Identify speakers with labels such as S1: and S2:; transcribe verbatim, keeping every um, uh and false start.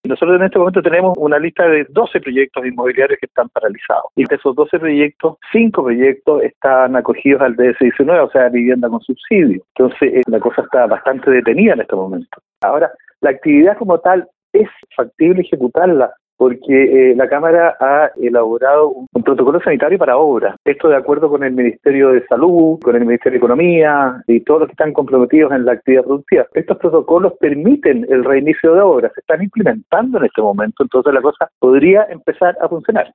S1: Nosotros en este momento tenemos una lista de doce proyectos inmobiliarios que están paralizados. Y de esos doce proyectos, cinco proyectos están acogidos al D S diecinueve, o sea, vivienda con subsidio. Entonces, eh, la cosa está bastante detenida en este momento. Ahora, la actividad como tal es factible ejecutarla, porque eh, la Cámara ha elaborado un, un protocolo sanitario para obras. Esto de acuerdo con el Ministerio de Salud, con el Ministerio de Economía y todos los que están comprometidos en la actividad productiva. Estos protocolos permiten el reinicio de obras, se están implementando en este momento, entonces la cosa podría empezar a funcionar.